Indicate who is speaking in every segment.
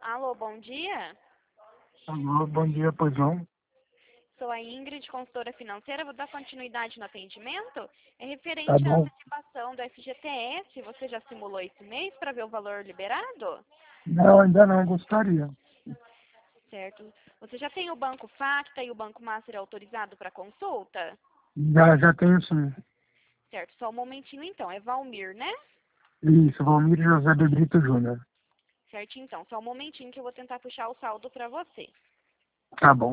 Speaker 1: Alô, bom dia.
Speaker 2: Alô, bom dia, pois não?
Speaker 1: Sou a Ingrid, consultora financeira. Vou dar continuidade no atendimento. É
Speaker 2: Tá
Speaker 1: referente à
Speaker 2: bom?
Speaker 1: antecipação do FGTS. Você já simulou esse mês para ver o valor liberado?
Speaker 2: Não, ainda não, gostaria.
Speaker 1: Certo. Você já tem o Banco Facta e o Banco Master autorizado para consulta?
Speaker 2: Já tenho sim.
Speaker 1: Certo. Só um momentinho então. É Valmir, né?
Speaker 2: Isso, Valmir José de Brito Júnior.
Speaker 1: Certo, então. Só um momentinho que eu vou tentar puxar o saldo para você.
Speaker 2: Tá bom.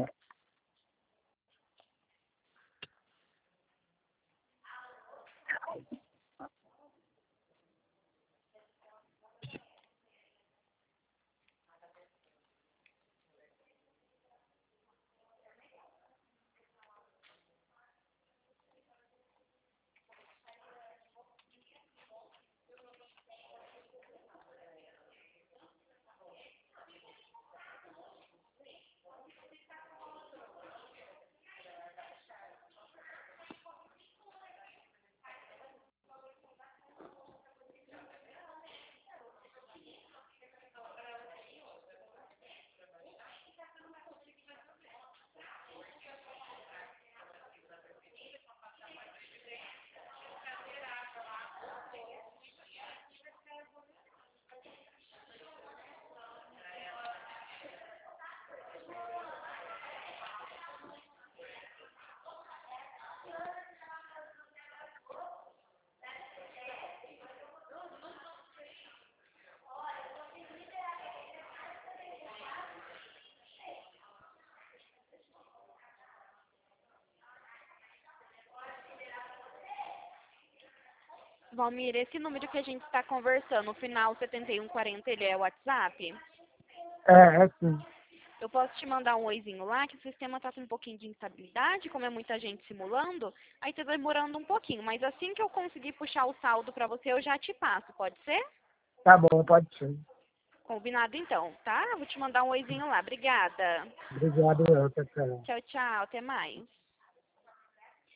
Speaker 1: Valmir, esse número que a gente está conversando, o final 7140, ele é o WhatsApp?
Speaker 2: É sim.
Speaker 1: Eu posso te mandar um oizinho lá, que o sistema está com um pouquinho de instabilidade, como é muita gente simulando, aí tá demorando um pouquinho. Mas assim que eu conseguir puxar o saldo para você, eu já te passo, pode ser?
Speaker 2: Tá bom, pode ser.
Speaker 1: Combinado então, tá? Vou te mandar um oizinho lá. Obrigada.
Speaker 2: Obrigado, eu, tchau.
Speaker 1: Tchau, tchau. Até mais.